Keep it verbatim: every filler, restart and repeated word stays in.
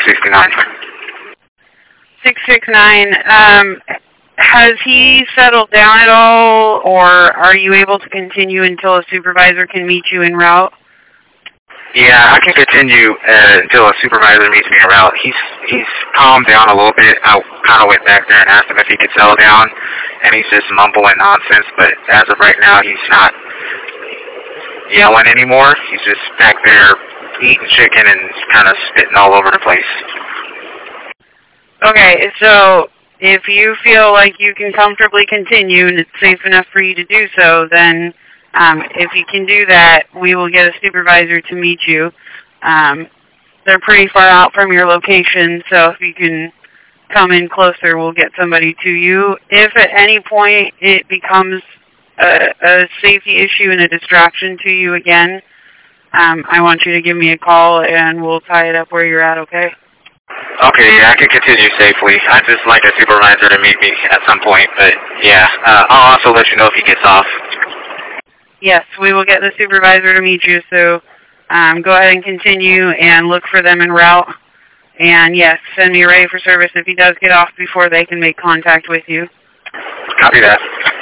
sixty-nine. six six nine. Um, has he settled down at all, or are you able to continue until a supervisor can meet you en route? Yeah, I can continue uh, until a supervisor meets me en route. He's he's calmed down a little bit. I kind of went back there and asked him if he could settle down, and he's just mumbling nonsense. But as of right now, he's not yelling anymore. He's just back there eating chicken and kind of spitting all over the place. Okay, so if you feel like you can comfortably continue and it's safe enough for you to do so, then um, if you can do that, we will get a supervisor to meet you. Um, they're pretty far out from your location, so if you can come in closer, we'll get somebody to you. If at any point it becomes a, a safety issue and a distraction to you again, um, I want you to give me a call and we'll tie it up where you're at, okay? Okay, yeah, I can continue safely. I'd just like a supervisor to meet me at some point, but yeah, uh, I'll also let you know if he gets off. Yes, we will get the supervisor to meet you, so um, go ahead and continue and look for them en route. And yes, send me ready for service if he does get off before they can make contact with you. Copy that.